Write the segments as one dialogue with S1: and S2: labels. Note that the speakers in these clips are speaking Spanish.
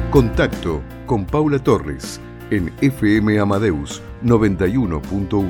S1: Contacto con Paula Torres en FM Amadeus 91.1.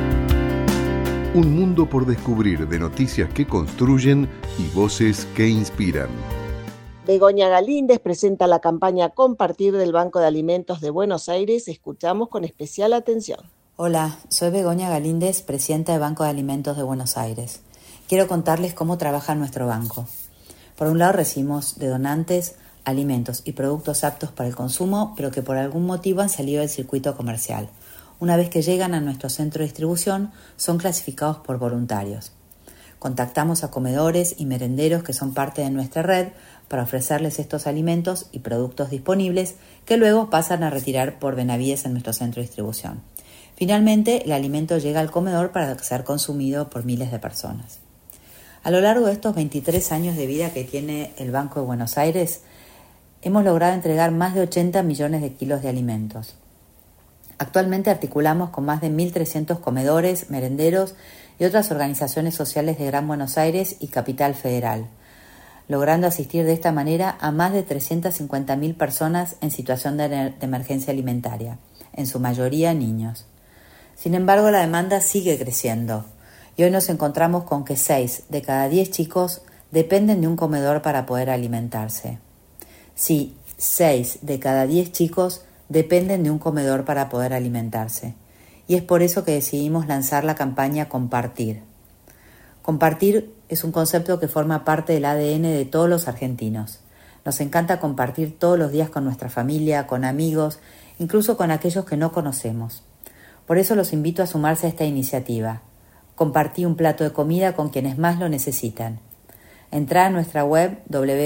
S1: Un mundo por descubrir, de noticias que construyen y voces que inspiran.
S2: Begoña Galíndez presenta la campaña Compartir del Banco de Alimentos de Buenos Aires. Escuchamos con especial atención.
S3: Hola, soy Begoña Galíndez, presidenta del Banco de Alimentos de Buenos Aires. Quiero contarles cómo trabaja nuestro banco. Por un lado, recibimos de donantes alimentos y productos aptos para el consumo, pero que por algún motivo han salido del circuito comercial. Una vez que llegan a nuestro centro de distribución, son clasificados por voluntarios. Contactamos a comedores y merenderos que son parte de nuestra red para ofrecerles estos alimentos y productos disponibles que luego pasan a retirar por Benavides en nuestro centro de distribución. Finalmente, el alimento llega al comedor para ser consumido por miles de personas. A lo largo de estos 23 años de vida que tiene el Banco de Buenos Aires, hemos logrado entregar más de 80 millones de kilos de alimentos. Actualmente articulamos con más de 1.300 comedores, merenderos y otras organizaciones sociales de Gran Buenos Aires y Capital Federal, logrando asistir de esta manera a más de 350.000 personas en situación de emergencia alimentaria, en su mayoría niños. Sin embargo, la demanda sigue creciendo y hoy nos encontramos con que 6 de cada 10 chicos dependen de un comedor para poder alimentarse. Sí, 6 de cada 10 chicos dependen de un comedor para poder alimentarse. Y es por eso que decidimos lanzar la campaña Compartir. Compartir es un concepto que forma parte del ADN de todos los argentinos. Nos encanta compartir todos los días con nuestra familia, con amigos, incluso con aquellos que no conocemos. Por eso los invito a sumarse a esta iniciativa. Compartí un plato de comida con quienes más lo necesitan. Entrá a nuestra web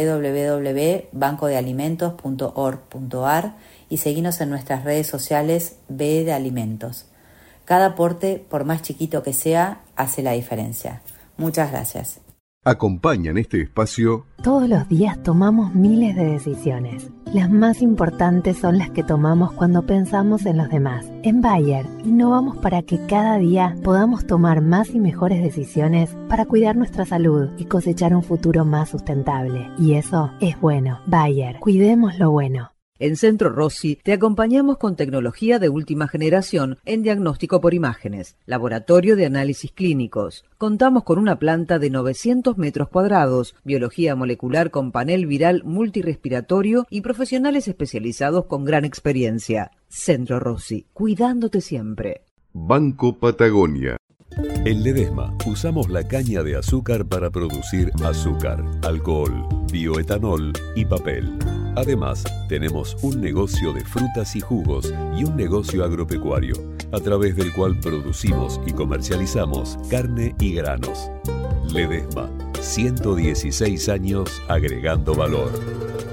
S3: www.bancodealimentos.org.ar y seguinos en nuestras redes sociales B de Alimentos. Cada aporte, por más chiquito que sea, hace la diferencia. Muchas gracias.
S1: Acompañan este espacio.
S4: Todos los días tomamos miles de decisiones. Las más importantes son las que tomamos cuando pensamos en los demás. En Bayer, innovamos para que cada día podamos tomar más y mejores decisiones para cuidar nuestra salud y cosechar un futuro más sustentable. Y eso es bueno. Bayer, cuidemos lo bueno.
S5: En Centro Rossi te acompañamos con tecnología de última generación en diagnóstico por imágenes, laboratorio de análisis clínicos. Contamos con una planta de 900 metros cuadrados, biología molecular con panel viral multirrespiratorio y profesionales especializados con gran experiencia. Centro Rossi, cuidándote siempre.
S1: Banco Patagonia.
S6: En Ledesma usamos la caña de azúcar para producir azúcar, alcohol, bioetanol y papel. Además, tenemos un negocio de frutas y jugos y un negocio agropecuario, a través del cual producimos y comercializamos carne y granos. Ledesma, 116 años agregando valor.